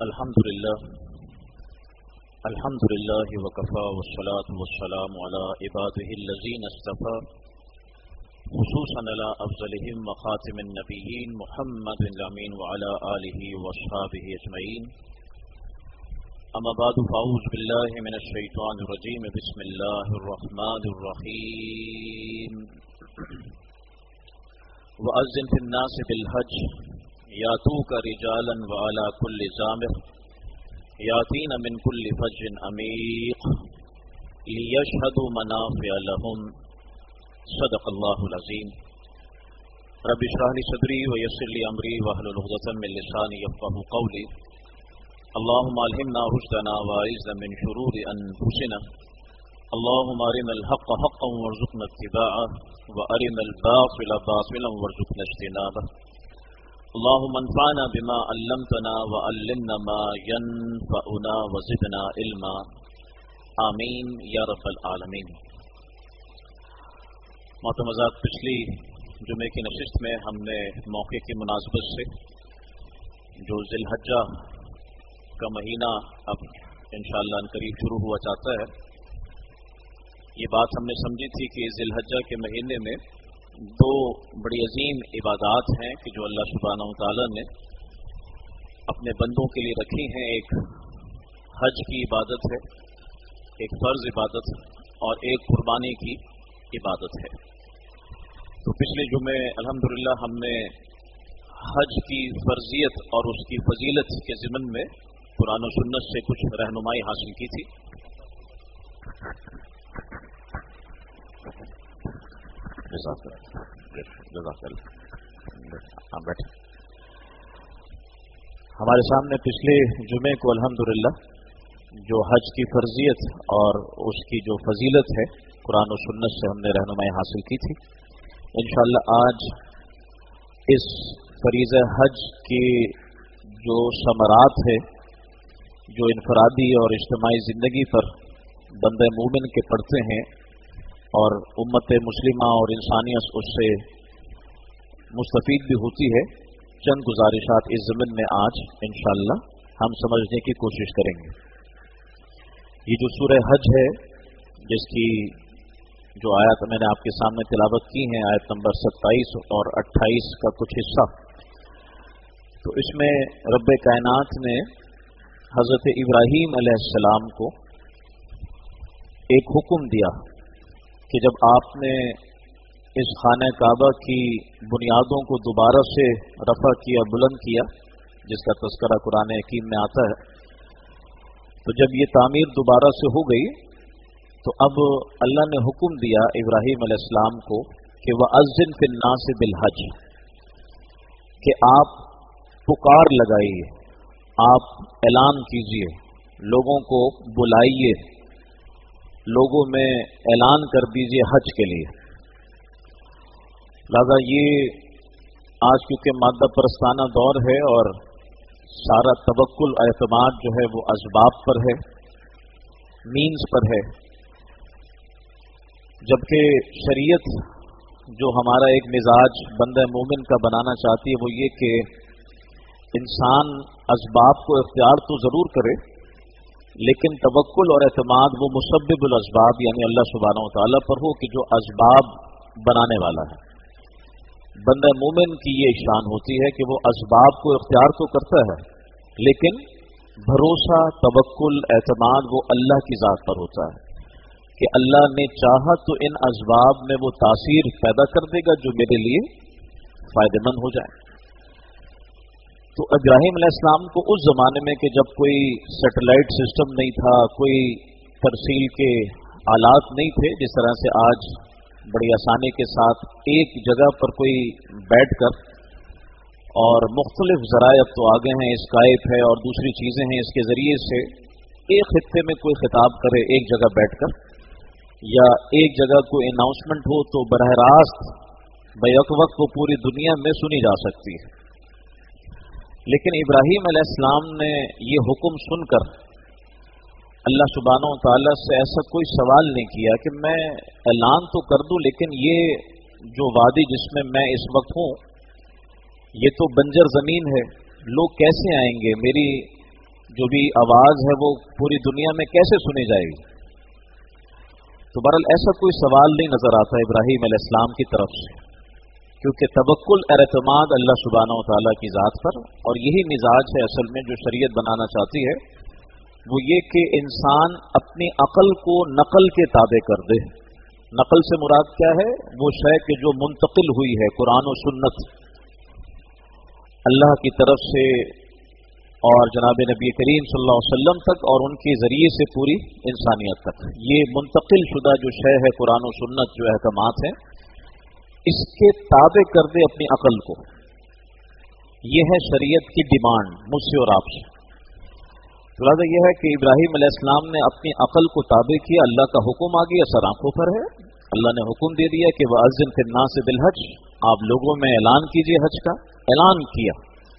الحمد لله وكفى والصلاة والسلام على عباده الذين اصطفى خصوصا على أفضلهم وخاتم النبيين محمد الأمين وعلى آله وأصحابه أجمعين. أما بعد فأعوذ بالله من الشيطان الرجيم. بسم الله الرحمن الرحيم. وأذن في الناس بالحج يأتوك رجالا وعلى كل ضامر يأتين من كل فج عميق ليشهدوا منافع لهم. صدق الله العظيم. رب اشرح لي صدري ويسر لي أمري واحلل عقدة من لساني يفقهوا قولي. اللهم ألهمنا رشدنا وأعذنا من شرور أنفسنا. اللهم أرنا الحق حقا وارزقنا اتباعه وأرنا الباطل باطلا وارزقنا اجتنابه. اللهم انفعنا بما علمتنا وعلمنا ما ينفعنا وزدنا علما. آمین یا رب العالمین. معتمدات، پچھلی جمعے کی نشست میں ہم نے موقع کی مناسبت سے جو ذی الحجہ کا مہینہ اب انشاءاللہ قریب شروع ہوا چاہتا ہے، یہ بات ہم نے سمجھی تھی کہ ذی الحجہ کے مہینے میں دو بڑی عظیم عبادات ہیں کہ جو اللہ سبحانہ و تعالیٰ نے اپنے بندوں کے لیے رکھی ہیں. ایک حج کی عبادت ہے، ایک فرض عبادت، اور ایک قربانی کی عبادت ہے. تو پچھلے جمعے الحمدللہ ہم نے حج کی فرضیت اور اس کی فضیلت کے ضمن میں قرآن و سنت سے کچھ رہنمائی حاصل کی تھی. ہمارے سامنے پچھلے جمعے کو الحمدللہ جو حج کی فرضیت اور اس کی جو فضیلت ہے قرآن و سنت سے ہم نے رہنمائی حاصل کی تھی. انشاءاللہ آج اس فریضہ حج کی جو ثمرات ہے جو انفرادی اور اجتماعی زندگی پر بندہ مومن کے پڑتے ہیں اور امت مسلمہ اور انسانیت اس سے مستفید بھی ہوتی ہے، چند گزارشات اس ضمن میں آج انشاءاللہ ہم سمجھنے کی کوشش کریں گے. یہ جو سورہ حج ہے جس کی جو آیات میں نے آپ کے سامنے تلاوت کی ہیں، آیت نمبر 27 اور 28 کا کچھ حصہ، تو اس میں رب کائنات نے حضرت ابراہیم علیہ السلام کو ایک حکم دیا کہ جب آپ نے اس خانہ کعبہ کی بنیادوں کو دوبارہ سے رفع کیا، بلند کیا، جس کا تذکرہ قرآن حکیم میں آتا ہے، تو جب یہ تعمیر دوبارہ سے ہو گئی تو اب اللہ نے حکم دیا ابراہیم علیہ السلام کو کہ وَأَذِّن فِي النَّاسِ بِالْحَجِّ، کہ آپ پکار لگائیے، آپ اعلان کیجئے، لوگوں کو بلائیے، لوگوں میں اعلان کر دیجئے حج کے لیے. لہذا یہ آج کیونکہ مادہ پرستانہ دور ہے اور سارا توکل اعتماد جو ہے وہ اسباب پر ہے، مینز پر ہے، جبکہ شریعت جو ہمارا ایک مزاج بندہ مومن کا بنانا چاہتی ہے وہ یہ کہ انسان اسباب کو اختیار تو ضرور کرے، لیکن توکل اور اعتماد وہ مسبب الاسباب یعنی اللہ سبحانہ و تعالیٰ پر ہو کہ جو اسباب بنانے والا ہے. بندہ مومن کی یہ شان ہوتی ہے کہ وہ اسباب کو اختیار تو کرتا ہے، لیکن بھروسہ، توکل، اعتماد وہ اللہ کی ذات پر ہوتا ہے کہ اللہ نے چاہا تو ان اسباب میں وہ تاثیر پیدا کر دے گا جو میرے لیے فائدہ مند ہو جائے. تو ابراہیم علیہ السلام کو اس زمانے میں کہ جب کوئی سیٹلائٹ سسٹم نہیں تھا، کوئی ترسیل کے آلات نہیں تھے، جس طرح سے آج بڑی آسانی کے ساتھ ایک جگہ پر کوئی بیٹھ کر، اور مختلف ذرائع اب تو آگے ہیں، اسکائپ ہے اور دوسری چیزیں ہیں، اس کے ذریعے سے ایک خطے میں کوئی خطاب کرے ایک جگہ بیٹھ کر، یا ایک جگہ کوئی اناؤنسمنٹ ہو تو براہ راست بیک وقت وہ پوری دنیا میں سنی جا سکتی ہے. لیکن ابراہیم علیہ السلام نے یہ حکم سن کر اللہ سبحانہ و تعالیٰ سے ایسا کوئی سوال نہیں کیا کہ میں اعلان تو کر دوں لیکن یہ جو وادی جس میں میں اس وقت ہوں یہ تو بنجر زمین ہے، لوگ کیسے آئیں گے، میری जो भी आवाज़ है वो पूरी दुनिया में कैसे सुनी जाएगी। तो बहरहाल ऐसा कोई सवाल नहीं नज़र आता इब्राहीम अलैहिस्सलाम की तरफ से, क्योंकि तवक्कुल और एतमाद अल्लाह सुब्हानहू व तआला की ज़ात पर, और यही मिजाज है असल में जो शरीयत बनाना चाहती है, वो ये कि इंसान अपनी अक़ल को नक़ल के ताबे कर दे। नक़ल से मुराद क्या है? वो शय कि जो मुंतकिल हुई है कुरान और सुन्नत अल्लाह की तरफ से और जनाब नबी करीम सल्लल्लाहु अलैहि वसल्लम तक और उनके ज़रिए से पूरी इंसानियत तक, ये मुंतकिल शुदा जो शय है कुरान और सुन्नत जो अहकामात हैं, इसके ताबे कर दे अपनी अक़ल को। ये है शरीयत की डिमांड मुझसे और आपसे। तो लिहाजा यह है कि इब्राहीम अलैहिस्सलाम ने अपनी अक़ल को ताबे किया, अल्लाह का हुक्म आ गया, सर आंखों पर है। अल्लाह ने हुक्म दे दिया कि वअज़्ज़िन फ़िन्नास बिल हज, आप लोगों में ऐलान कीजिए हज का। ऐलान किया,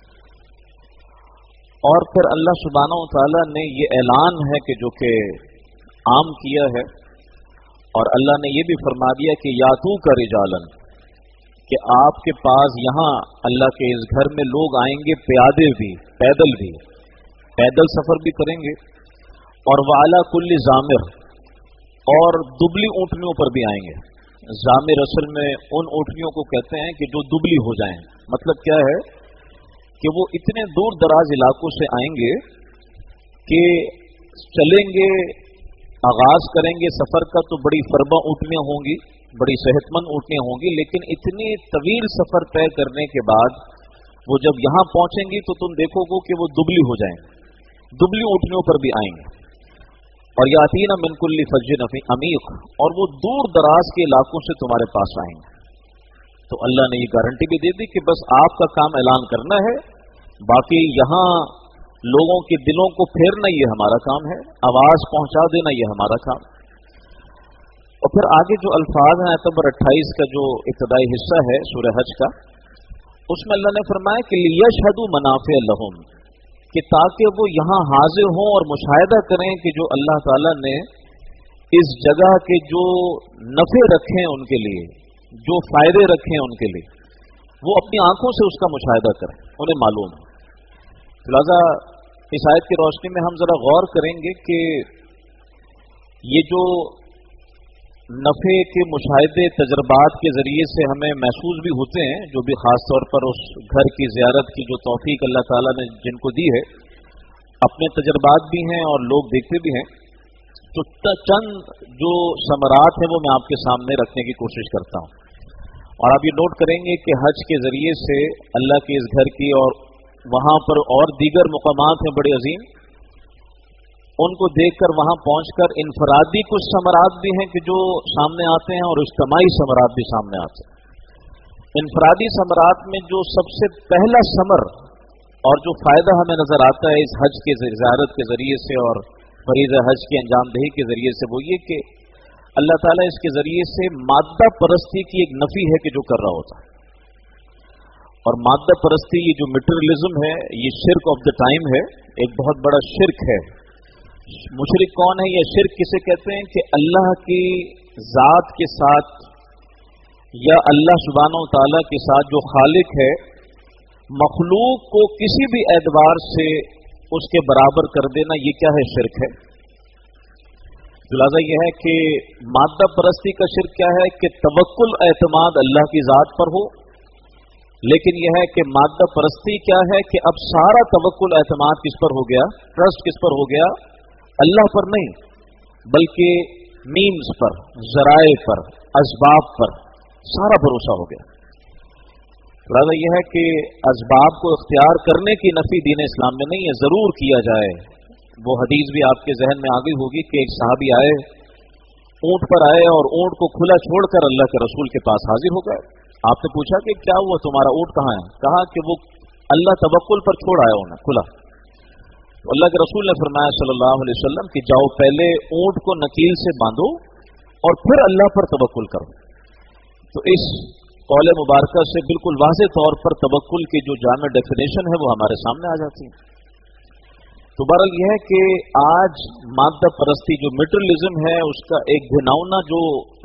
और फिर अल्लाह सुब्हानहू व तआला ने ये ऐलान है कि जो कि आम किया है, और अल्लाह ने ये भी फरमा दिया कि यातू का रिजालन, कि आपके पास यहाँ अल्लाह के इस घर में लोग आएंगे, प्यादे भी, पैदल सफर भी करेंगे, और वाला कुल्ली जामिर, और दुबली ऊँटनियों पर भी आएंगे। जामिर असल में उन ऊँटनियों को कहते हैं कि जो दुबली हो जाएं। मतलब क्या है कि वो इतने दूर दराज इलाकों से आएंगे कि चलेंगे, आगाज करेंगे सफर का तो बड़ी फरबा ऊँटनियां होंगी, बड़ी सेहतमंद ऊँटनियां होंगी, लेकिन इतनी तवील सफर तय करने के बाद वो जब यहां पहुंचेंगी तो तुम देखोगे कि वो दुबली हो जाएंगे, दुबली ऊँटनियों पर भी आएंगे। और यातीना मिन कुल्ली फज्जिन अमीक, और वो दूर दराज के इलाकों से तुम्हारे पास आएंगे। तो अल्लाह ने ये गारंटी भी दे दी कि बस आपका काम ऐलान करना है, बाकी यहां लोगों के दिलों को फेरना ये हमारा काम है, आवाज पहुंचा देना ये हमारा काम। और फिर आगे जो अल्फाज हैं आयत नंबर 28 का जो इब्तिदाई हिस्सा है सूरह हज का, उसमें अल्लाह ने फरमाया कि लियशहदू मनाफिअ लहुम, कि ताकि वो यहाँ हाजिर हों और मुशाहिदा करें कि जो अल्लाह ताला ने इस जगह के जो नफे रखे हैं उनके लिए, जो फायदे रखे हैं उनके लिए, वो अपनी आंखों से उसका मुशाहिदा करें, उन्हें मालूम है। लिहाजा इस आयत की रोशनी में हम जरा गौर करेंगे कि ये जो नफे के मुशाहिदे तजर्बात के जरिए से हमें महसूस भी होते हैं, जो भी खास तौर पर उस घर की ज़ियारत की जो तौफीक अल्लाह ताला ने जिनको दी है, अपने तजर्बात भी हैं और लोग देखते भी हैं, तो चंद जो समरात हैं वो मैं आपके सामने रखने की कोशिश करता हूँ। और आप ये नोट करेंगे कि हज के जरिए से अल्लाह के इस घर की और वहाँ पर और दीगर मुकामात हैं बड़े अजीम, उनको देखकर वहां पहुंचकर इनफरादी कुछ समरात भी हैं कि जो सामने आते हैं और इज्तिमाई समरात भी सामने आते हैं। इनफरादी समरात में जो सबसे पहला समर और जो फायदा हमें नजर आता है इस हज के ज़ियारत के जरिए से और फरीज़ा हज की अंजामदही के जरिए से, वो ये कि अल्लाह ताला इसके जरिए से माद्दा परस्ती की एक नफी है कि जो कर रहा होता है। और माद्दा परस्ती, ये जो मटेरियलिज्म है, ये शिर्क ऑफ द टाइम है, एक बहुत बड़ा शिर्क है। मुशरिक कौन है या शिर्क किसे कहते हैं? कि अल्लाह की जात के साथ या अल्लाह सुब्हानहू व तआला के साथ जो खालिक है, मखलूक को किसी भी एतबार से उसके बराबर कर देना, ये क्या है? शिर्क है। लिहाजा यह है कि माद्दा परस्ती का शिर्क क्या है कि तवक्कुल एतमाद अल्लाह की जात पर हो, लेकिन यह है कि माद्दा परस्ती क्या है कि अब सारा तवक्कुल एतमाद किस पर हो गया? ट्रस्ट किस पर हो गया? अल्लाह पर नहीं, बल्कि मीन्स पर, जराए पर, असबाब पर सारा भरोसा हो गया। लिहाजा यह है कि असबाब को इख्तियार करने की नफी दीन इस्लाम में नहीं है, जरूर किया जाए। वो हदीस भी आपके जहन में आ गई होगी कि एक सहाबी आए, ऊंट पर आए और ऊंट को खुला छोड़कर अल्लाह के रसूल के पास हाजिर हो गए। आपने पूछा कि क्या हुआ, तुम्हारा ऊंट कहाँ है? कहा कि वो अल्लाह तवक्कुल पर छोड़ आया उन्हें खुला। तो अल्लाह के रसूल ने फरमाया सल्लल्लाहु अलैहि वसल्लम कि जाओ पहले ऊंट को नकील से बांधो और फिर अल्लाह पर तवक्कुल करो। तो इस कौल मुबारका से बिल्कुल वाज़ेह तौर पर तवक्कुल की जो जामे डेफिनेशन है वो हमारे सामने आ जाती है। तो बहरहाल यह है कि आज माद्दा परस्ती जो मटेरियलिज्म है, उसका एक घिनौना जो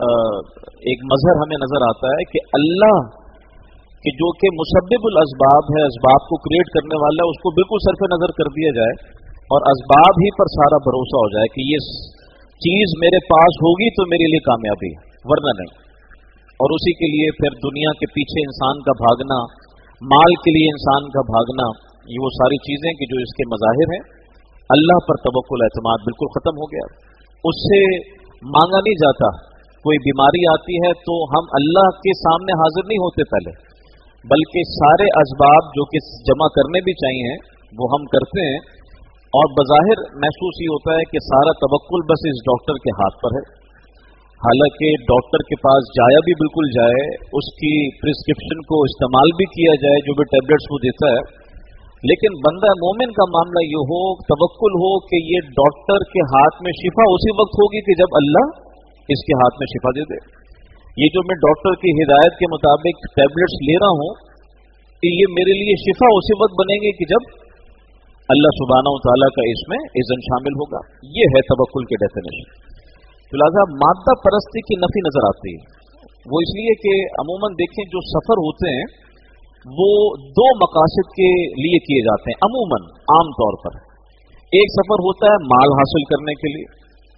एक मजहर हमें नजर आता है कि अल्लाह कि जो कि मुसब्बिबुल असबाब है, असबाब को क्रिएट करने वाला है, उसको बिल्कुल सरफे नजर कर दिया जाए। और असबाब ही पर सारा भरोसा हो जाए कि ये चीज मेरे पास होगी तो मेरे लिए कामयाबी, वरना नहीं। और उसी के लिए फिर दुनिया के पीछे इंसान का भागना, माल के लिए इंसान का भागना, ये वो सारी चीजें कि जो इसके मज़ाहिर हैं। अल्लाह पर तवक्कुल एतमाद बिल्कुल खत्म हो गया, उससे मांगा नहीं जाता। कोई बीमारी आती है तो हम अल्लाह के सामने हाजिर नहीं होते पहले, बल्कि सारे असबाब जो कि जमा करने भी चाहिए वो हम करते हैं, और बज़ाहिर महसूस ही होता है कि सारा तवक्कुल बस इस डॉक्टर के हाथ पर है। हालांकि डॉक्टर के पास जाया भी बिल्कुल जाए, उसकी प्रिस्क्रिप्शन को इस्तेमाल भी किया जाए, जो भी टैबलेट्स वो देता है, लेकिन बंदा मोमिन का मामला ये हो, तवक्कुल हो कि ये डॉक्टर के हाथ में शिफा उसी वक्त होगी कि जब अल्लाह इसके हाथ में शिफा दे दे। ये जो मैं डॉक्टर की हिदायत के मुताबिक टैबलेट्स ले रहा हूं, कि ये मेरे लिए शिफा उसी वक्त बनेंगे कि जब अल्लाह सुब्हानहू व तआला का इसमें इज़्न शामिल होगा। ये है तवक्कुल की डेफिनेशन। तो लिहाजा माद्दा परस्ती की नफी नजर आती है, वो इसलिए कि अमूमन देखें जो सफर होते हैं वो दो मकासद के लिए किए जाते हैं अमूमन, आम तौर पर। एक सफर होता है माल हासिल करने के लिए,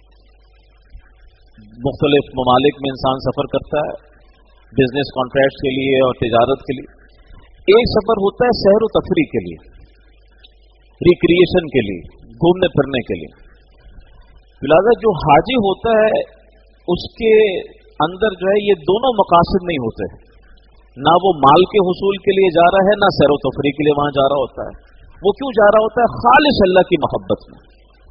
मुख्तलिफ ममालिक में इंसान सफर करता है बिजनेस कॉन्ट्रैक्ट्स के लिए और तिजारत के लिए। एक सफर होता है सैर व तफरीह के लिए, रिक्रिएशन के लिए, घूमने फिरने के लिए। लिहाजा जो हाजी होता है उसके अंदर जो है ये दोनों मकासद नहीं होते, ना वो माल के हुसूल के लिए जा रहा है, ना सैर व तफरीह के लिए वहां जा रहा होता है। वो क्यों जा रहा होता है? खालिस अल्लाह की मोहब्बत में,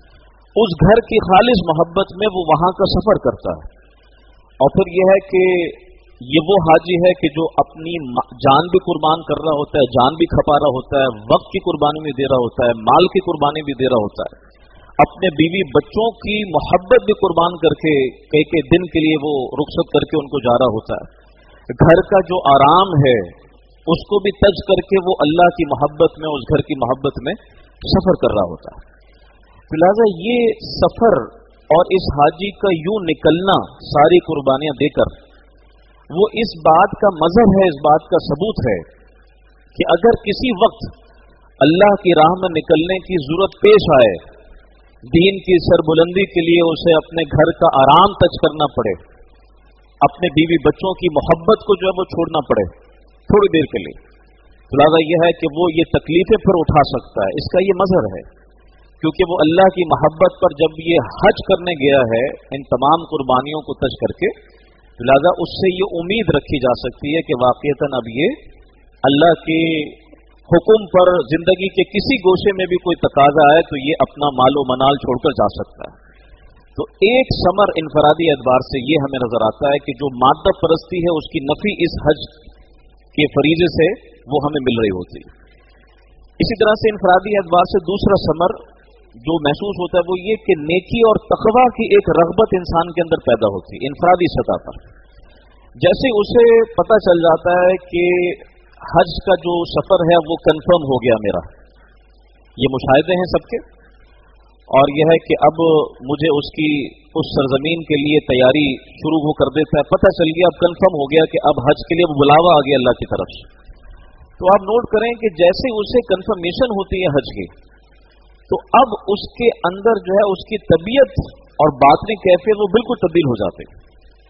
उस घर की खालिस मोहब्बत में वो वहां का सफर करता है। और फिर यह है कि ये वो हाजी है कि जो अपनी जान भी कुर्बान कर रहा होता है, जान भी खपा रहा होता है, वक्त की कुर्बानी भी दे रहा होता है, माल की कुर्बानी भी दे रहा होता है, अपने बीवी बच्चों की मोहब्बत भी कुर्बान करके कई दिन के लिए वो रुखसत करके उनको जा रहा होता है। घर का जो आराम है उसको भी तज करके वो अल्लाह की मोहब्बत में, उस घर की मोहब्बत में सफर कर रहा होता है। लिहाजा ये सफर और इस हाजी का यूं निकलना सारी कुर्बानियां देकर, वो इस बात का मजहब है, इस बात का सबूत है कि अगर किसी वक्त अल्लाह की राह में निकलने की जरूरत पेश आए, दीन की सरबुलंदी के लिए उसे अपने घर का आराम तज करना पड़े, अपने बीवी बच्चों की मोहब्बत को जो है वो छोड़ना पड़े थोड़ी देर के लिए, तो लिहाजा यह है कि वो ये तकलीफें फिर उठा सकता है। इसका ये मजहर है, क्योंकि वो अल्लाह की मोहब्बत पर जब ये हज करने गया है इन तमाम कुर्बानियों को तज करके, तो लिहाजा उससे ये उम्मीद रखी जा सकती है कि वाकईतन अब ये अल्लाह के हुक्म पर जिंदगी के किसी गोशे में भी कोई तकाजा आए तो ये अपना मालो मनाल छोड़कर जा सकता है। तो एक समर इनफरादी एतबार से ये हमें नजर आता है कि जो माद्दा परस्ती है उसकी नफी इस हज के फरीजे से वो हमें मिल रही होती है। इसी तरह से इनफरादी एतबार से दूसरा समर जो महसूस होता है वो ये कि नेकी और तकवा की एक रग़बत इंसान के अंदर पैदा होती है इनफरादी सतह पर। जैसे उसे पता चल जाता है कि हज का जो सफर है वो कंफर्म हो गया मेरा, ये मुशाहिदे हैं सबके, और यह है कि अब मुझे उसकी उस सरजमीन के लिए तैयारी शुरू हो कर देता है। पता चल गया, अब कंफर्म हो गया कि अब हज के लिए बुलावा आ गया अल्लाह की तरफ से। तो आप नोट करें कि जैसे उसे कंफर्मेशन होती है हज की, तो अब उसके अंदर जो है उसकी तबीयत और बातनी कैफियत वो बिल्कुल तब्दील हो जाते हैं।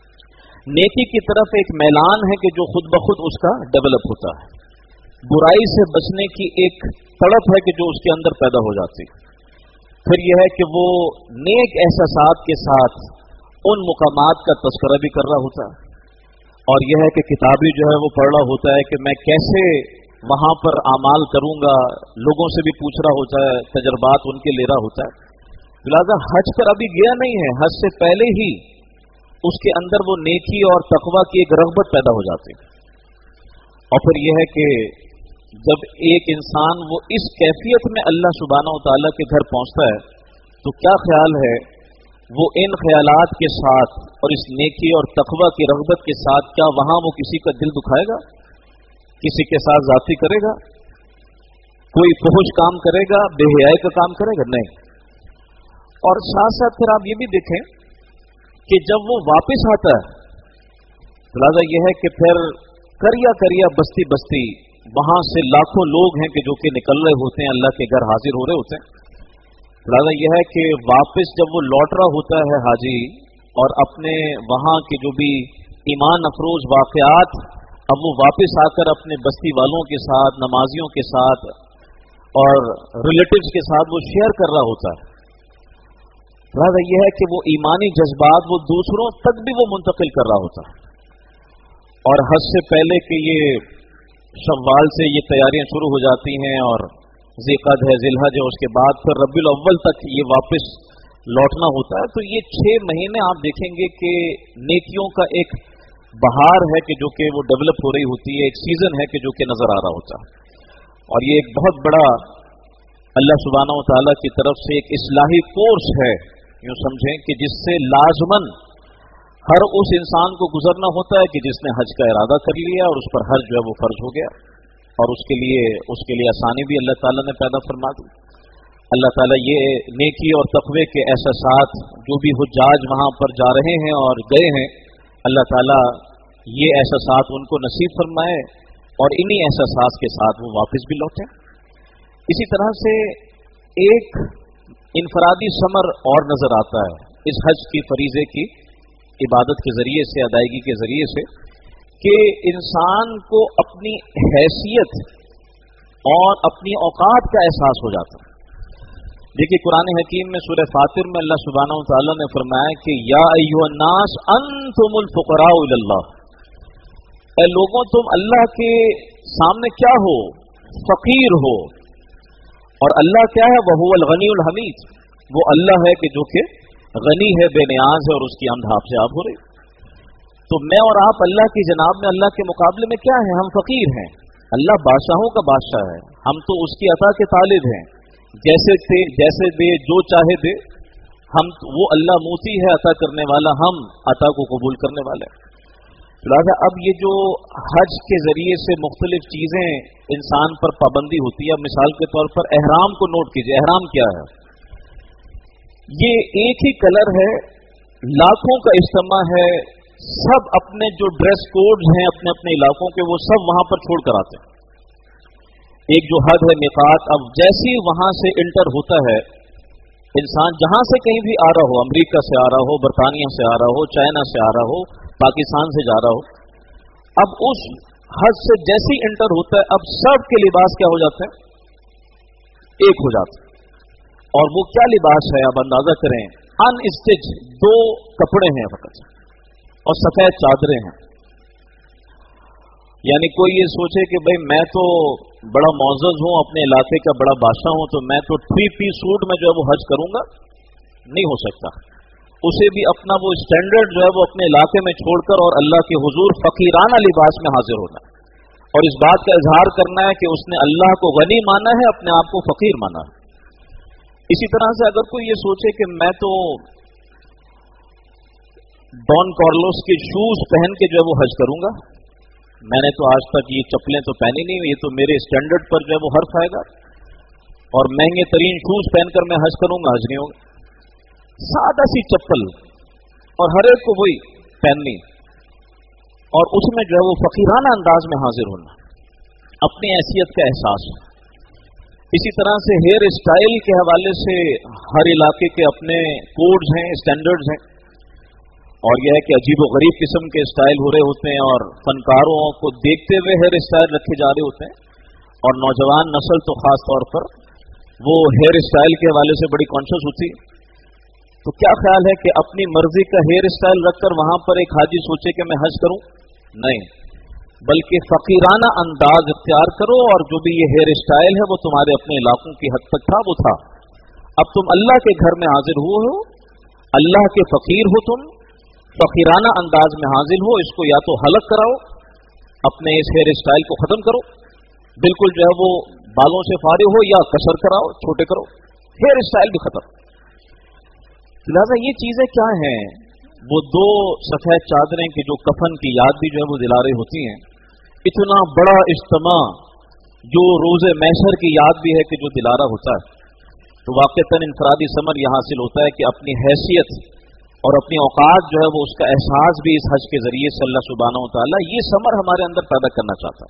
नेकी की तरफ एक मैलान है कि जो खुद ब खुद उसका डेवलप होता है, बुराई से बचने की एक तड़प है कि जो उसके अंदर पैदा हो जाती है। फिर यह है कि वो नेक एहसासात के साथ उन मुकामात का तस्करा भी कर रहा होता है, और यह है कि किताबी जो है वो पढ़ रहा होता है कि मैं कैसे वहां पर आमाल करूंगा, लोगों से भी पूछ रहा होता है, तजर्बात उनके ले रहा होता है। लिहाजा हज पर अभी गया नहीं है, हज से पहले ही उसके अंदर वो नेकी और तकवा की एक रग़बत पैदा हो जाती है। और फिर यह है कि जब एक इंसान वो इस कैफियत में अल्लाह सुब्हानहू व तआला के घर पहुंचता है तो क्या ख्याल है वो इन ख्यालात के साथ और इस नेकी और तकवा की रग़बत के साथ क्या वहां वो किसी का दिल दुखाएगा, किसी के साथ जाती करेगा, कोई फहुश काम करेगा, बेहयाई का काम करेगा? नहीं। और साथ साथ फिर आप ये भी देखें कि जब वो वापस आता है तो लिहाजा यह है कि फिर करिया करिया बस्ती बस्ती वहां से लाखों लोग हैं कि जो कि निकल रहे होते हैं, अल्लाह के घर हाजिर हो रहे होते हैं। लहाजा यह है कि वापस जब वो लौट रहा होता है हाजी और अपने वहाँ के जो भी ईमान अफरोज वाक़यात अब वो वापस आकर अपने बस्ती वालों के साथ, नमाजियों के साथ और रिलेटिव्स के साथ वो शेयर कर रहा होता है। लहाजा यह है कि वो ईमानी जज्बात वो दूसरों तक भी वो मुंतकिल कर रहा होता है। और हज से पहले कि ये शव्वाल से ये तैयारियां शुरू हो जाती हैं और ज़िक़द है, ज़िलहज है, उसके बाद फिर रबीउल अव्वल तक ये वापस लौटना होता है। तो ये 6 महीने आप देखेंगे कि नेकियों का एक बहार है कि जो कि वो डेवलप हो रही होती है, एक सीजन है कि जो कि नजर आ रहा होता है। और ये एक बहुत बड़ा अल्लाह सुब्हानहू व तआला की तरफ से एक इस्लाही कोर्स है, यूं समझें कि जिससे लाजमन हर उस इंसान को गुजरना होता है कि जिसने हज का इरादा कर लिया और उस पर हज जो है वो फर्ज हो गया और उसके लिए आसानी भी अल्लाह ताला ने पैदा फरमा दी। अल्लाह ताला ये नेकी और तक़वे के एहसासात जो भी हुज्जाज वहाँ पर जा रहे हैं और गए हैं, अल्लाह ताला ये एहसासात उनको नसीब फरमाए और इन्हीं एहसासात के साथ वो वापस भी लौटे। इसी तरह से एक इनफरादी समर और नजर आता है इस हज की फरीज़े की इबादत के जरिए से, अदायगी के जरिए से, कि इंसान को अपनी हैसियत और अपनी औकात का एहसास हो जाता है। देखिए कुरान हकीम में सूरह फातिर में अल्लाह सुब्हानहू व तआला ने फरमाया कि या अय्युहन्नास अंतुमुल फुक़राउ इलल्लाह, ऐ लोगों तुम अल्लाह के सामने क्या हो, फकीर हो। और अल्लाह क्या है, वहुवल गनीउल हमीद, वो अल्लाह है कि जो कि गनी है, बेनियाज है और उसकी आमद आपसे आप हो रही। तो मैं और आप अल्लाह की जनाब में अल्लाह के मुकाबले में क्या है, हम फकीर हैं। अल्लाह बादशाहों का बादशाह है, हम तो उसकी अता के तालिब हैं, जैसे दे जो चाहे दे। हम वो अल्लाह मूती है, अता करने वाला, हम अता को कबूल करने वाले। लिहाजा अब ये जो हज के जरिए से मुख्तलिफ चीजें इंसान पर पाबंदी होती है, अब मिसाल के तौर पर एहराम को नोट कीजिए। एहराम क्या है? ये एक ही कलर है, लाखों का इज्तिमा है, सब अपने जो ड्रेस कोड्स हैं अपने अपने इलाकों के वो सब वहां पर छोड़ कर आते हैं। एक जो हद है मिकात, अब जैसे ही वहां से इंटर होता है इंसान, जहां से कहीं भी आ रहा हो, अमेरिका से आ रहा हो, बरतानिया से आ रहा हो, चाइना से आ रहा हो, पाकिस्तान से जा रहा हो, अब उस हज से जैसे ही इंटर होता है अब सब के लिबास क्या हो जाते हैं, एक हो जाते हैं। और वो क्या लिबास है, अब अंदाजा करें, अनस्टिच 2 कपड़े हैं फकत और सफेद चादरें हैं। यानी कोई ये सोचे कि भाई मैं तो बड़ा मौजूद हूं, अपने इलाके का बड़ा बादशाह हूं, तो मैं तो 3 पीस सूट में जो है वो हज करूंगा, नहीं हो सकता। उसे भी अपना वो स्टैंडर्ड जो है वो अपने इलाके में छोड़कर और अल्लाह के हुजूर फकीराना लिबास में हाजिर होना और इस बात का इजहार करना है कि उसने अल्लाह को गनी माना है, अपने आप को फकीर माना है। इसी तरह से अगर कोई ये सोचे कि मैं तो डॉन कार्लोस के शूज पहन के जो है वो हज करूंगा, मैंने तो आज तक ये चप्पलें तो पहनी नहीं, ये तो मेरे स्टैंडर्ड पर जो है वो हर्फ आएगा और महंगे तरीन शूज पहनकर मैं हज करूंगा, हज नहीं होगा। सादा सी चप्पल और हर एक को वही पहननी और उसमें जो है वो फकीराना अंदाज में हाजिर होना, अपनी हैसियत का एहसास। इसी तरह से हेयर स्टाइल के हवाले से हर इलाके के अपने कोड्स हैं, स्टैंडर्ड्स हैं और यह है कि अजीब व गरीब किस्म के स्टाइल हो रहे होते हैं और फनकारों को देखते हुए हेयर स्टाइल रखे जा रहे होते हैं और नौजवान नस्ल तो खास तौर पर वो हेयर स्टाइल के हवाले से बड़ी कॉन्शियस होती है। तो क्या ख्याल है कि अपनी मर्जी का हेयर स्टाइल रखकर वहां पर एक हाजी सोचे कि मैं हज करूं? नहीं, बल्कि फकीराना अंदाज इख्तियार करो और जो भी ये हेयर स्टाइल है वो तुम्हारे अपने इलाकों की हद तक था वो था। अब तुम अल्लाह के घर में हाजिर हुए हो, अल्लाह के फकीर हो, तुम फकीराना अंदाज में हाजिर हो, इसको या तो हलक कराओ, अपने इस हेयर स्टाइल को खत्म करो, बिल्कुल जो है वो बालों से फारिग हो, या कसर कराओ, छोटे करो, हेयर स्टाइल भी खत्म। लिहाजा ये चीजें क्या हैं, वो 2 सफेद चादरें की जो कफन की याद भी जो है वो दिला रही होती हैं, इतना बड़ा इज्तिमा जो रोज़े महशर की याद भी है कि जो दिला रहा होता है। तो वाक़तन इनफरादी समर यह हासिल होता है कि अपनी हैसियत और अपनी औकात जो है वो उसका एहसास भी इस हज के जरिए से अल्लाह सुब्हानहू व तआला ये समर हमारे अंदर पैदा करना चाहता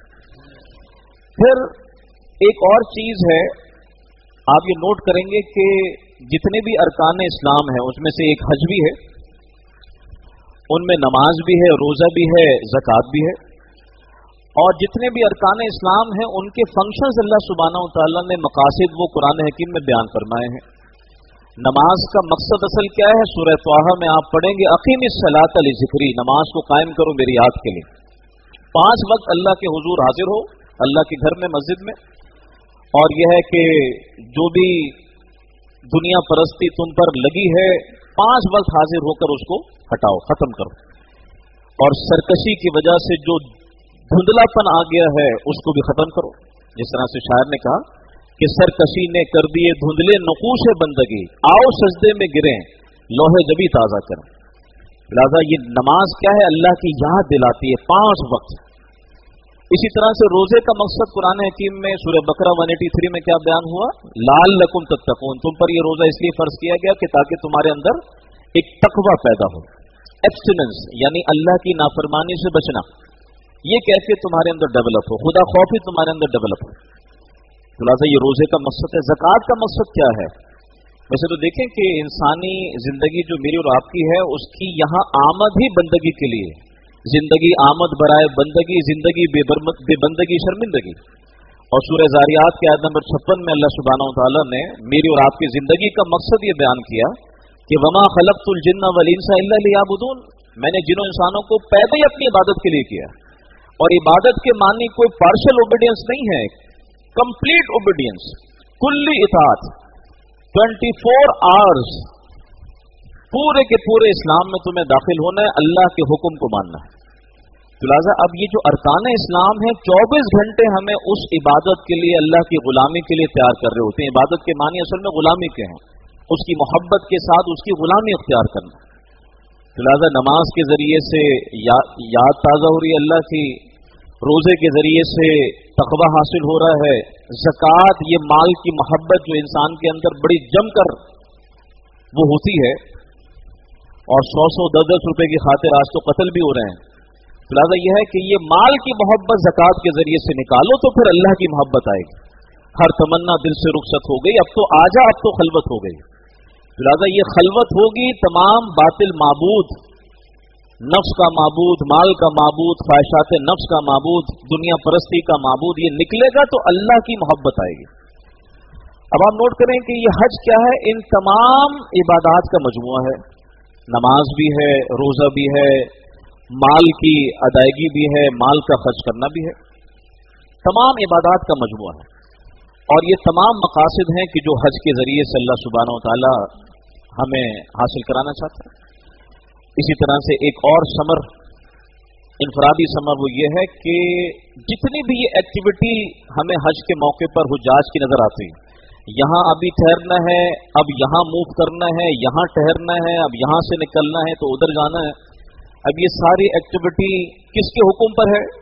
है। फिर एक और चीज है, आप ये नोट करेंगे कि जितने भी अरकान इस्लाम हैं उसमें से एक हज भी है, उनमें नमाज भी है, रोज़ा भी है, ज़कात भी है, और जितने भी अरकान इस्लाम हैं उनके फंक्शंस अल्लाह सुब्हानहू व तआला ने मकासिद वो कुरान हकीम में बयान फरमाए हैं। नमाज का मकसद असल क्या है? सूरह तौहा में आप पढ़ेंगे अक़ीमिस्सलात लिज़िक्री, नमाज को कायम करो मेरी याद के लिए। 5 वक्त अल्लाह के हुजूर हाजिर हो, अल्लाह के घर में, मस्जिद में, और यह है कि जो भी दुनिया परस्ती तुम पर लगी है 5 वक्त हाजिर होकर उसको हटाओ, खत्म करो, और सरकशी की वजह से जो धुंधलापन आ गया है उसको भी खत्म करो। जिस तरह से शायर ने कहा कि सरकशी ने कर दिए धुंधले नकूश बंदगी, आओ सजदे में गिरें लोहे जबी ताजा करें। लिहाजा ये नमाज क्या है? अल्लाह की याद दिलाती है 5 वक्त। इसी तरह से रोजे का मकसद कुरान हकीम में सूरह बकरा 183 में क्या बयान हुआ? लाल्लकुम तत्तकून, तुम पर यह रोजा इसलिए फर्ज किया गया कि ताकि तुम्हारे अंदर एक तकवा पैदा हो, एब्स्टिनेंस यानी अल्लाह की नाफरमानी से बचना, ये कैफियत तुम्हारे अंदर डेवलप हो, खुदा खौफी तुम्हारे अंदर डेवलप हो। तो लिहाजा ये रोजे का मकसद है। ज़कात का मकसद क्या है? वैसे तो देखें कि इंसानी जिंदगी जो मेरी और आपकी है उसकी यहाँ आमद ही बंदगी के लिए, जिंदगी आमद बराए बंदगी, जिंदगी बेबंदगी शर्मिंदगी। और सूरह ज़ारियात के आयत नंबर 56 में अल्लाह सुब्हानहू व तआला ने मेरी और आपकी जिंदगी का मकसद ये बयान किया कि वमा खलक़तुल जिन्ना वल इंसा इल्ला लियअबुदून, मैंने जिन्हों इंसानों को पैदा ही अपनी इबादत के लिए किया। और इबादत के मानी कोई पार्शियल ओबीडियंस नहीं है, कंप्लीट ओबीडियंस, कुल्ली इताअत, 24 आवर्स, पूरे के पूरे इस्लाम में तुम्हें दाखिल होना है, अल्लाह के हुक्म को मानना है। तो लिहाजा अब ये जो अरकान इस्लाम है 24 घंटे हमें उस इबादत के लिए, अल्लाह की गुलामी के लिए तैयार कर रहे होते हैं। इबादत के मानी असल में गुलामी के हैं, उसकी मोहब्बत के साथ उसकी गुलामी अख्तियार करना। तो लिहाजा नमाज के जरिए से याद ताज़ा हो रही है अल्लाह की, रोजे के जरिए से तकवा हासिल हो रहा है, ज़कात ये माल की मोहब्बत जो इंसान के अंदर बड़ी जमकर वो होती है, और 100 10 रुपए की खातिर आज तो कत्ल भी हो रहे हैं। तो लिहाजा यह है कि ये माल की मोहब्बत ज़कात के जरिए से निकालो तो फिर अल्लाह की मोहब्बत आएगी। हर तमन्ना दिल से रुखसत हो गई, अब तो आजा, अब तो खलवत हो गई। तो लिहाजा ये खलवत होगी, तमाम बातिल माबूद, नफ्स का माबूद, माल का माबूद, ख्वाहिशात नफ्स का माबूद, दुनिया परस्ती का माबूद, ये निकलेगा तो अल्लाह की मोहब्बत आएगी। अब आप नोट करें कि ये हज क्या है? इन तमाम इबादात का मजमुआ है। नमाज भी है, रोजा भी है, माल की अदायगी भी है, माल का खर्च करना भी है, तमाम इबादात का मजमुआ है। और ये तमाम मकासद हैं कि जो हज के जरिए से अल्लाह सुब्हानहू व तआला हमें हासिल कराना चाहता है। इसी तरह से एक और समर, इनफरादी समर, वो ये है कि जितनी भी ये एक्टिविटी हमें हज के मौके पर हुज्जाज की नजर आती है, यहाँ अभी ठहरना है, अब यहाँ मूव करना है, यहाँ ठहरना है, अब यहाँ से निकलना है तो उधर जाना है, अब ये सारी एक्टिविटी किसके हुक्म पर है?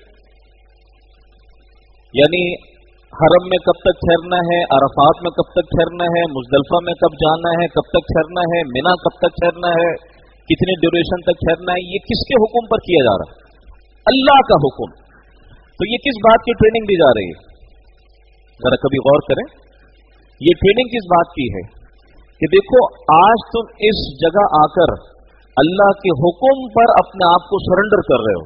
यानी हरम में कब तक ठहरना है, अरफात में कब तक ठहरना है, मुजदलिफा में कब जाना है, कब तक ठहरना है, मिना कब तक ठहरना है, कितने ड्यूरेशन तक ठहरना है, ये किसके हुक्म पर किया जा रहा है? अल्लाह का हुक्म। तो ये किस बात की ट्रेनिंग दी जा रही है? जरा कभी गौर करें, ये ट्रेनिंग किस बात की है कि देखो आज तुम इस जगह आकर अल्लाह के हुक्म पर अपने आप को सरेंडर कर रहे हो,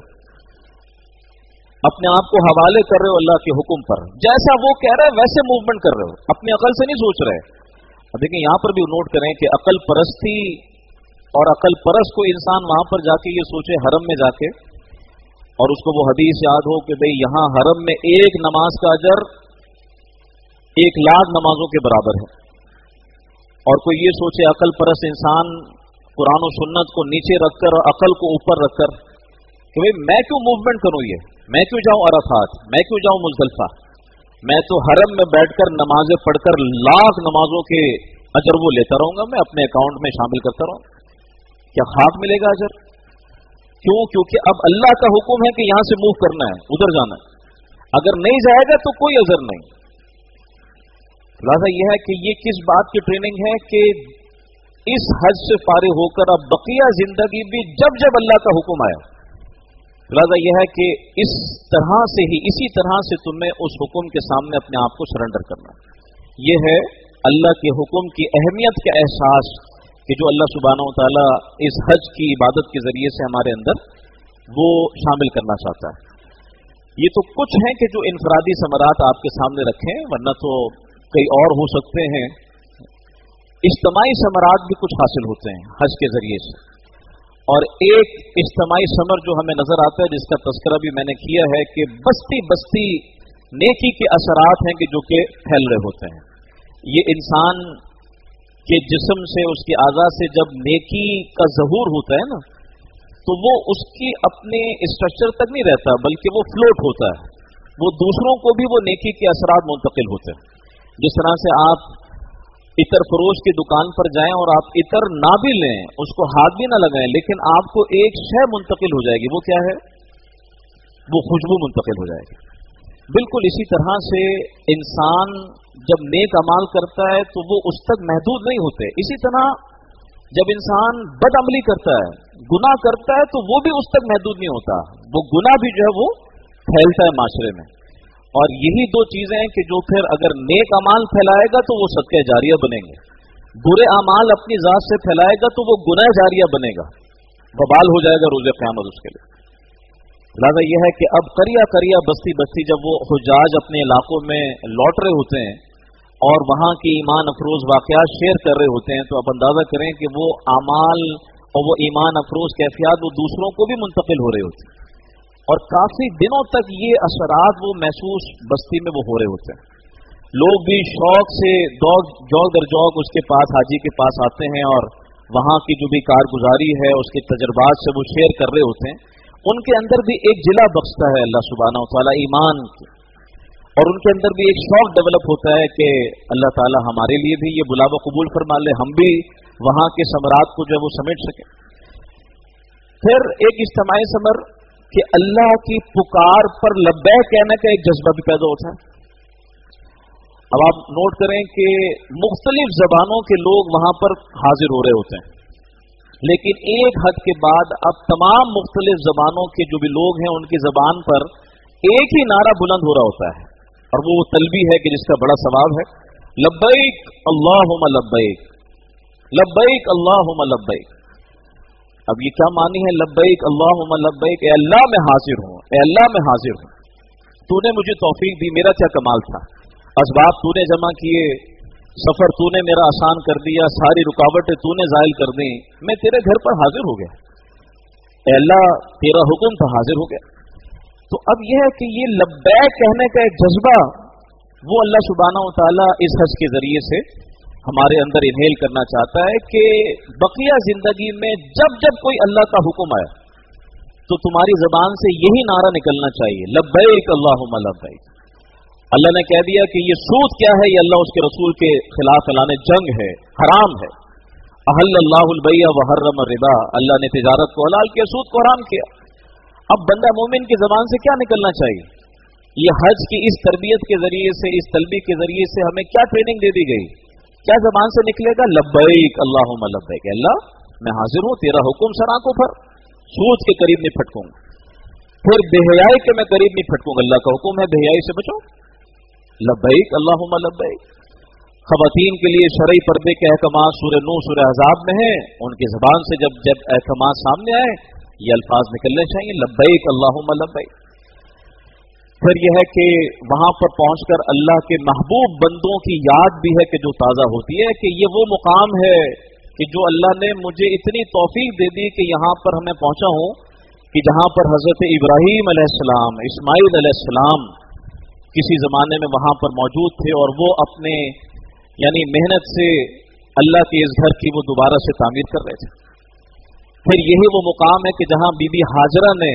अपने आप को हवाले कर रहे हो अल्लाह के हुक्म पर, जैसा वो कह रहा है वैसे मूवमेंट कर रहे हो, अपनी अकल से नहीं सोच रहे। अब देखिए यहां पर भी नोट करें कि अकल परस्ती और अकल परस्त को इंसान वहां पर जाके ये सोचे हरम में जाके, और उसको वो हदीस याद हो कि भाई यहां हरम में एक नमाज का अजर 1,00,000 नमाजों के बराबर है, और कोई ये सोचे अकल परस्त इंसान कुरान और सुन्नत को नीचे रखकर और अकल को ऊपर रखकर कि भाई मैं क्यों मूवमेंट करूं, ये मैं क्यों जाऊं अरफात, मैं क्यों जाऊं मुजदलिफा, मैं तो हरम में बैठकर नमाजें पढ़कर 1,00,000 नमाजों के अजर वो लेता रहूंगा, मैं अपने अकाउंट में शामिल करता रहूंगा, क्या खाक मिलेगा अजर? क्यों? क्योंकि अब अल्लाह का हुक्म है कि यहां से मूव करना है, उधर जाना है, अगर नहीं जाएगा तो कोई अजर नहीं। लिहाजा यह है कि ये किस बात की ट्रेनिंग है कि इस हज से फारिग होकर अब बकिया जिंदगी भी जब जब अल्लाह का हुक्म आया, लिहाजा यह है कि इस तरह से ही, इसी तरह से तुम्हें उस हुक्म के सामने अपने आप को सरेंडर करना। यह है اللہ کے حکم کی اہمیت کا احساس کہ جو اللہ سبحانہ و تعالیٰ اس حج کی عبادت کے ذریعے سے ہمارے اندر وہ شامل کرنا چاہتا ہے۔ یہ تو کچھ ہیں کہ جو انفرادی ثمرات آپ کے سامنے رکھیں، ورنہ تو کئی اور ہو سکتے ہیں۔ اجتماعی ثمرات بھی کچھ حاصل ہوتے ہیں حج کے ذریعے سے، اور ایک اجتماعی ثمر جو ہمیں نظر آتا ہے، جس کا تذکرہ بھی میں نے کیا ہے، کہ بستی بستی نیکی کے اثرات ہیں کہ جو کہ پھیل رہے ہوتے ہیں۔ یہ انسان کے جسم سے، اس کے اعضاء سے جب نیکی کا ظہور ہوتا ہے نا، تو وہ اس کی اپنے اسٹرکچر تک نہیں رہتا، بلکہ وہ فلوٹ ہوتا ہے، وہ دوسروں کو بھی وہ نیکی کے اثرات منتقل ہوتے ہیں۔ جس طرح سے آپ عطر فروش کی دکان پر جائیں اور آپ عطر نہ بھی لیں، اس کو ہاتھ بھی نہ لگائیں، لیکن آپ کو ایک شے منتقل ہو جائے گی، وہ کیا ہے؟ وہ خوشبو منتقل ہو جائے گی۔ بالکل اسی طرح سے انسان جب نیک اعمال کرتا ہے تو وہ اس تک محدود نہیں ہوتے۔ اسی طرح جب انسان بد عملی کرتا ہے، گناہ کرتا ہے، تو وہ بھی اس تک محدود نہیں ہوتا، وہ گناہ بھی جو ہے وہ پھیلتا ہے معاشرے میں۔ اور یہی دو چیزیں ہیں کہ جو پھر اگر نیک اعمال پھیلائے گا تو وہ صدقہ جاریہ بنیں گے، برے اعمال اپنی ذات سے پھیلائے گا تو وہ گناہ جاریہ بنے گا، وبال ہو جائے گا روز قیامت اس کے لیے۔ لہٰذا یہ ہے کہ اب قریہ قریہ بستی بستی جب وہ حجاج اپنے علاقوں میں لوٹ رہے ہوتے ہیں اور وہاں کی ایمان افروز واقعات شیئر کر رہے ہوتے ہیں، تو آپ اندازہ کریں کہ وہ اعمال اور وہ ایمان افروز کیفیات وہ دوسروں کو بھی منتقل ہو رہے ہوتے ہیں، اور کافی دنوں تک یہ اثرات وہ محسوس بستی میں وہ ہو رہے ہوتے ہیں۔ لوگ بھی شوق سے جوگ در جوگ اس کے پاس، حاجی کے پاس آتے ہیں، اور وہاں کی جو بھی کارگزاری ہے اس کے تجربات سے وہ شیئر کر رہے ہوتے ہیں۔ ان کے اندر بھی ایک جلا بخشتا ہے اللہ سبحانہ و تعالیٰ ایمان کی، اور ان کے اندر بھی ایک شوق ڈیولپ ہوتا ہے کہ اللہ تعالیٰ ہمارے لیے بھی یہ بلاوا قبول فرما لے، ہم بھی وہاں کے ثمرات کو جو ہے وہ سمیٹ سکیں۔ پھر ایک اجتماعی ثمر کہ اللہ کی پکار پر لبیک کہنے کا ایک جذبہ بھی پیدا ہوتا ہے۔ اب آپ نوٹ کریں کہ مختلف زبانوں کے لوگ وہاں پر حاضر ہو رہے ہوتے ہیں، لیکن ایک حد کے بعد اب تمام مختلف زبانوں کے جو بھی لوگ ہیں ان کی زبان پر ایک ہی نعرہ بلند ہو رہا ہوتا ہے، اور وہ تلبی ہے کہ جس کا بڑا ثواب ہے، لبیک اللہم لبیک، لبیک اللہم لبیک۔ اب یہ کیا معنی ہے لبیک اللہم لبیک؟ اے اللہ میں حاضر ہوں، اے اللہ میں حاضر ہوں، تو نے مجھے توفیق دی، میرا کیا کمال تھا، اسباب تو نے جمع کیے، سفر تو نے میرا آسان کر دیا، ساری رکاوٹیں تو نے زائل کر دیں، میں تیرے گھر پر حاضر ہو گیا، اے اللہ تیرا حکم تھا، حاضر ہو گیا۔ تو اب یہ ہے کہ یہ لبیک کہنے کا ایک جذبہ وہ اللہ سبحانہ و تعالیٰ اس حج کے ذریعے سے ہمارے اندر انہیل کرنا چاہتا ہے کہ بقیہ زندگی میں جب جب کوئی اللہ کا حکم آئے تو تمہاری زبان سے یہی نعرہ نکلنا چاہیے، لبیک اللہم لبیک۔ اللہ نے کہہ دیا کہ یہ سود کیا ہے، یہ اللہ اس کے رسول کے خلاف اعلان جنگ ہے، حرام ہے۔ احل اللہ البیع وحرم الربا، اللہ نے تجارت کو حلال کیا، سود کو حرام کیا۔ اب بندہ مومن کی زبان سے کیا نکلنا چاہیے؟ یہ حج کی اس تربیت کے ذریعے سے، اس تلبی کے ذریعے سے ہمیں کیا ٹریننگ دے دی گئی؟ کیا زبان سے نکلے گا؟ لبیک اللہم لبیک، اللہ میں حاضر ہوں، تیرا حکم سر آنکھوں پر، سود کے قریب نہیں پھٹکوں گا، پھر بے حیائی کے میں قریب نہیں پھٹکوں گا، اللہ کا حکم ہے بے حیائی سے بچو، لبیک اللہم لبیک۔ خواتین کے لیے شرعی پردے کے احکامات سورہ نوح، سورہ احزاب میں ہیں، ان کی زبان سے جب احکامات سامنے آئے یہ الفاظ نکلنے چاہیے، لبیک اللہم لبیک۔ پھر یہ ہے کہ وہاں پر پہنچ کر اللہ کے محبوب بندوں کی یاد بھی ہے کہ جو تازہ ہوتی ہے کہ یہ وہ مقام ہے کہ جو اللہ نے مجھے اتنی توفیق دے دی کہ یہاں پر ہمیں پہنچا ہوں کہ جہاں پر حضرت ابراہیم علیہ السلام، اسماعیل علیہ السلام کسی زمانے میں وہاں پر موجود تھے، اور وہ اپنے یعنی محنت سے اللہ کے اس گھر کی وہ دوبارہ سے تعمیر کر رہے تھے۔ پھر یہی وہ مقام ہے کہ جہاں بی بی ہاجرہ نے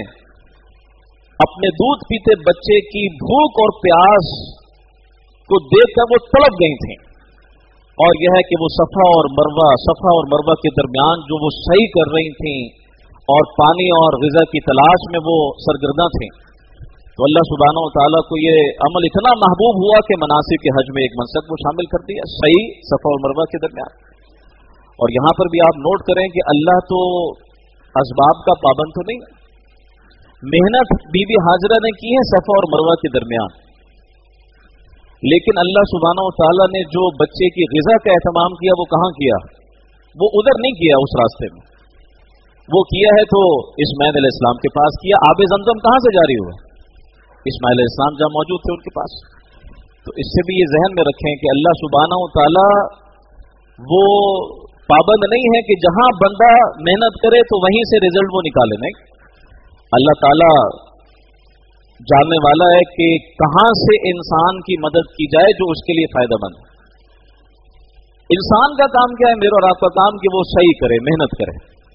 اپنے دودھ پیتے بچے کی بھوک اور پیاس کو دیکھ کر وہ تڑپ گئی تھیں، اور یہ ہے کہ وہ صفا اور مروہ کے درمیان جو وہ صحیح کر رہی تھیں اور پانی اور غذا کی تلاش میں وہ سرگرداں تھیں، تو اللہ سبحانہ و تعالیٰ کو یہ عمل اتنا محبوب ہوا کہ مناسک کے حج میں ایک منسک وہ شامل کر دیا، صحیح صفا اور مروہ کے درمیان۔ اور یہاں پر بھی آپ نوٹ کریں کہ اللہ تو اسباب کا پابند تو نہیں، محنت بی بی ہاجرہ نے کی ہے صفا اور مروہ کے درمیان، لیکن اللہ سبحانہ و تعالیٰ نے جو بچے کی غذا کا اہتمام کیا وہ کہاں کیا؟ وہ ادھر نہیں کیا، اس راستے میں وہ کیا ہے تو اسماعیل علیہ السلام کے پاس کیا۔ آب زمزم کہاں سے جاری ہوا؟ اسماعیل علیہ السلام جہاں موجود تھے ان کے پاس۔ تو اس سے بھی یہ ذہن میں رکھیں کہ اللہ سبحانہ و تعالیٰ وہ پابند نہیں ہے کہ جہاں بندہ محنت کرے تو وہیں سے رزلٹ وہ نکالے، نہیں، اللہ تعالیٰ جاننے والا ہے کہ کہاں سے انسان کی مدد کی جائے جو اس کے لیے فائدہ مند ہے۔ انسان کا کام کیا ہے، میرا اور آپ کا کام کہ وہ صحیح کرے، محنت کرے،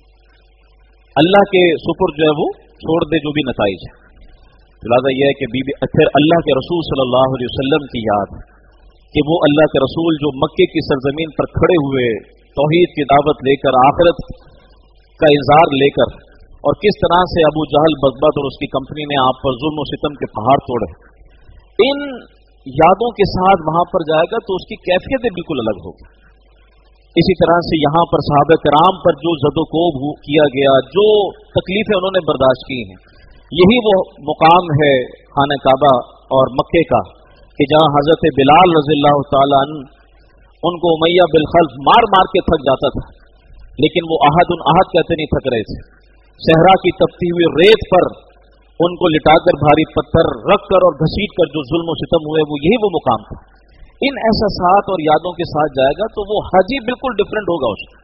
اللہ کے سپر جو ہے وہ چھوڑ دے جو بھی نتائج ہے۔ لہٰذا یہ ہے کہ پھر اللہ کے رسول صلی اللہ علیہ وسلم کی یاد کہ وہ اللہ کے رسول جو مکے کی سرزمین پر کھڑے ہوئے توحید کی دعوت لے کر، آخرت کا انذار لے کر، اور کس طرح سے ابو جہل بغبت اور اس کی کمپنی نے آپ پر ظلم و ستم کے پہاڑ توڑے، ان یادوں کے ساتھ وہاں پر جائے گا تو اس کی کیفیت بالکل الگ ہوگی۔ اسی طرح سے یہاں پر صحابہ کرام پر جو زد و کوب کیا گیا، جو تکلیفیں انہوں نے برداشت کی ہیں، یہی وہ مقام ہے خانہ کعبہ اور مکے کا کہ جہاں حضرت بلال رضی اللہ تعالیٰ عنہ ان کو امیہ بالخلف مار مار کے تھک جاتا تھا، لیکن وہ احد کہتے نہیں تھک رہے تھے۔ صحرا کی تپتی ہوئی ریت پر ان کو لٹا کر بھاری پتھر رکھ کر اور گھسیٹ کر جو ظلم و ستم ہوئے، وہ یہی وہ مقام تھا۔ ان احساسات اور یادوں کے ساتھ جائے گا تو وہ حج ہی بالکل ڈفرینٹ ہوگا اس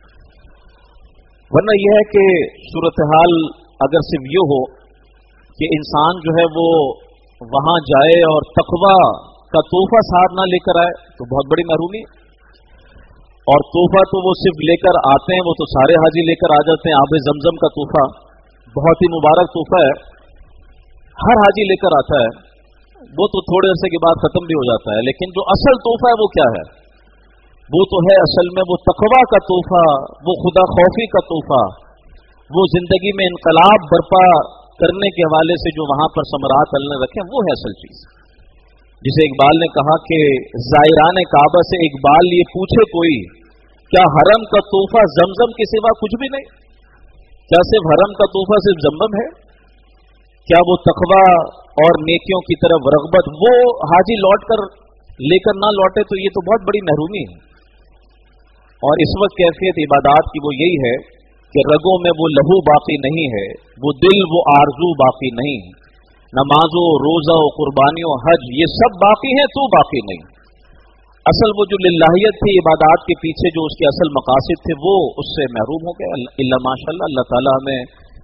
کا۔ ورنہ یہ ہے کہ صورتحال اگر صرف یہ ہو کہ انسان جو ہے وہ وہاں جائے اور تقویٰ کا تحفہ ساتھ نہ لے کر آئے تو بہت بڑی محرومی ہے۔ اور تحفہ تو وہ صرف لے کر آتے ہیں، وہ تو سارے حاجی لے کر آ جاتے ہیں۔ آب زمزم کا تحفہ بہت ہی مبارک تحفہ ہے، ہر حاجی لے کر آتا ہے، وہ تو تھوڑے عرصے کے بعد ختم بھی ہو جاتا ہے، لیکن جو اصل تحفہ ہے وہ کیا ہے؟ وہ تو ہے اصل میں وہ تقویٰ کا تحفہ، وہ خدا خوفی کا تحفہ، وہ زندگی میں انقلاب برپا کرنے کے حوالے سے جو وہاں پر ثمرات اللہ نے رکھے، وہ ہے اصل چیز۔ جسے اقبال نے کہا کہ زائران کعبہ سے اقبال یہ پوچھے کوئی، کیا حرم کا تحفہ زمزم کے سوا کچھ بھی نہیں؟ کیا صرف حرم کا تحفہ صرف زمزم ہے؟ کیا وہ تقویٰ اور نیکیوں کی طرف رغبت وہ حاجی لوٹ کر لے کر نہ لوٹے تو یہ تو بہت بڑی محرومی ہے۔ اور اس وقت کیفیت عبادات کی وہ یہی ہے کہ رگوں میں وہ لہو باقی نہیں ہے، وہ دل وہ آرزو باقی نہیں، نمازوں روزہ و قربانیوں حج یہ سب باقی ہیں، تو باقی نہیں۔ اصل وہ جو للہیت تھی عبادات کے پیچھے جو اس کے اصل مقاصد تھے وہ اس سے محروم ہو گئے۔ اللہ ماشاء اللہ، اللہ تعالیٰ ہمیں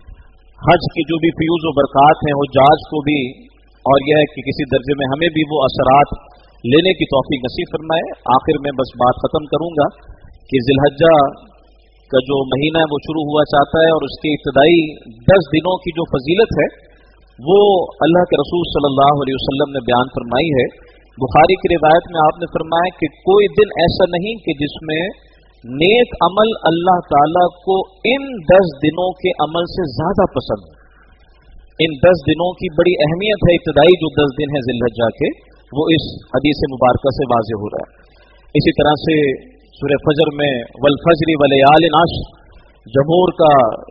حج کی جو بھی فیوز و برکات ہیں حجاج کو بھی، اور یہ ہے کہ کسی درجے میں ہمیں بھی وہ اثرات لینے کی توفیق نصیب فرمائے۔ آخر میں بس بات ختم کروں گا کہ ذی الحجہ کا جو مہینہ ہے وہ شروع ہوا چاہتا ہے، اور اس کے ابتدائی 10 دنوں کی جو فضیلت ہے وہ اللہ کے رسول صلی اللہ علیہ وسلم نے بیان فرمائی ہے۔ بخاری کی روایت میں آپ نے فرمایا کہ کوئی دن ایسا نہیں کہ جس میں نیک عمل اللہ تعالیٰ کو ان 10 دنوں کے عمل سے زیادہ پسند ہے۔ ان 10 دنوں کی بڑی اہمیت ہے، ابتدائی جو 10 دن ہیں ذی الحجہ کے، وہ اس حدیث مبارکہ سے واضح ہو رہا ہے۔ اسی طرح سے سورہ فجر میں والفجر ولیال عشر، جمہور کا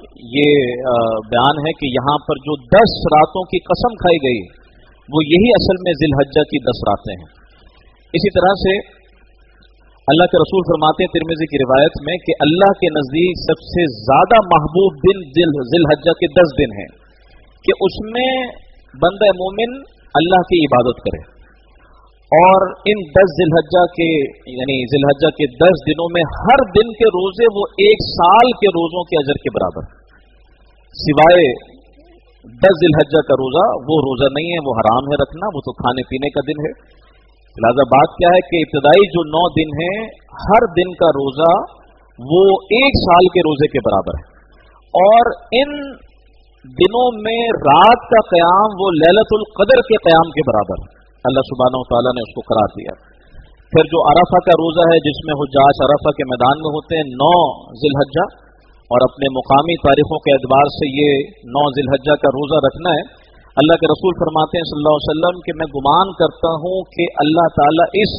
یہ بیان ہے کہ یہاں پر جو 10 راتوں کی قسم کھائی گئی وہ یہی اصل میں ذی الحجہ کی 10 راتیں ہیں۔ اسی طرح سے اللہ کے رسول فرماتے ہیں ترمذی کی روایت میں کہ اللہ کے نزدیک سب سے زیادہ محبوب دن ذی الحجہ کے 10 دن ہیں کہ اس میں بندہ مومن اللہ کی عبادت کرے، اور ان 10 ذی الحجہ کے یعنی ذی الحجہ کے 10 دنوں میں ہر دن کے روزے وہ 1 سال کے روزوں کے اجر کے برابر، سوائے 10 ذی الحجہ کا روزہ، وہ روزہ نہیں ہے، وہ حرام ہے رکھنا، وہ تو کھانے پینے کا دن ہے۔ لہذا بات کیا ہے کہ ابتدائی جو 9 دن ہیں ہر دن کا روزہ وہ 1 سال کے روزے کے برابر ہے، اور ان دنوں میں رات کا قیام وہ لیلۃ القدر کے قیام کے برابر ہے، اللہ سبحانہ و تعالیٰ نے اس کو قرار دیا۔ پھر جو عرفہ کا روزہ ہے جس میں حجاج عرفہ کے میدان میں ہوتے ہیں 9 ذی الحجہ، اور اپنے مقامی تاریخوں کے اعتبار سے یہ 9 ذی الحجہ کا روزہ رکھنا ہے۔ اللہ کے رسول فرماتے ہیں صلی اللہ علیہ وسلم کہ میں گمان کرتا ہوں کہ اللہ تعالیٰ اس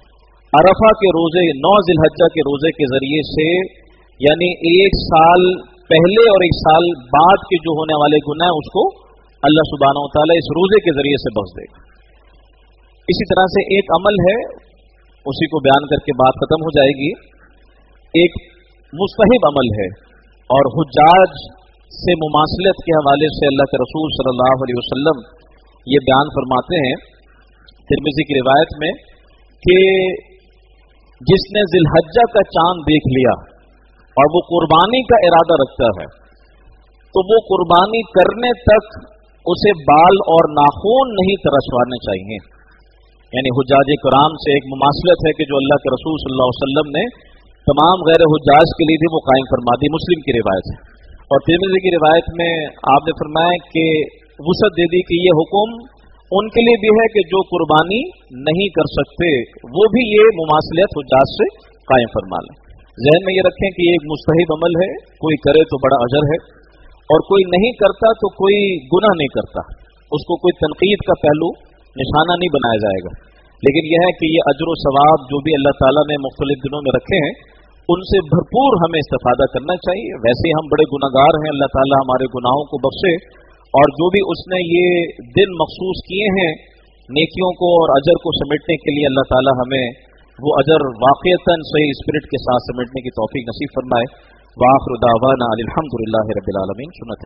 عرفہ کے روزے 9 ذی الحجہ کے روزے کے ذریعے سے یعنی 1 سال پہلے اور 1 سال بعد کے جو ہونے والے گناہ اس کو اللہ سبحانہ و تعالیٰ اس روزے کے ذریعے سے بخش دے گا۔ इसी तरह से एक अमल है, उसी को बयान करके बात खत्म हो जाएगी। एक मुस्तहिब अमल है और हुज्जाज से मुमासलत के हवाले से अल्लाह के रसूल सल्लल्लाहु अलैहि वसल्लम ये बयान फरमाते हैं तिरमिज़ी की रिवायत में कि जिसने जिलहज्जा का चांद देख लिया और वो कुर्बानी का इरादा रखता है तो वो कुर्बानी करने तक उसे बाल और नाखून नहीं तरसवाने चाहिए। यानी हुज्जाज किराम से एक मुमासलत है कि जो अल्लाह के रसूल सल्लल्लाहु अलैहि वसल्लम ने तमाम गैर हुज्जाज के लिए भी वो कायम फरमा दी। मुस्लिम की रिवायत है और तिरमिज़ी की रिवायत में आपने फरमाया कि वुसअत दे दी कि ये हुक्म उनके लिए भी है कि जो कुर्बानी नहीं कर सकते वो भी ये मुमासलत हुज्जाज से कायम फरमा लें। ज़हन में ये रखें कि ये एक मुस्तहिब अमल है, कोई करे तो बड़ा अजर है और कोई नहीं करता तो कोई गुनाह नहीं करता, उसको कोई तनकीद का पहलू निशाना नहीं बनाया जाएगा। लेकिन यह है कि ये अजर व सवाब जो भी अल्लाह ताला ने मुख्तलिफ दिनों में रखे हैं उनसे भरपूर हमें इस्तिफादा करना चाहिए। वैसे हम बड़े गुनाहगार हैं, अल्लाह ताला हमारे गुनाहों को बख्शे और जो भी उसने ये दिन मखसूस किए हैं नेकियों को और अजर को समेटने के लिए अल्लाह ताला हमें वो अजर वाक़ियतन सही स्पिरिट के साथ समेटने की तौफीक नसीब फरमाए। व आखिर दावाना अनिल हम्दुलिल्लाहि रब्बिल आलमीन। सुन्नत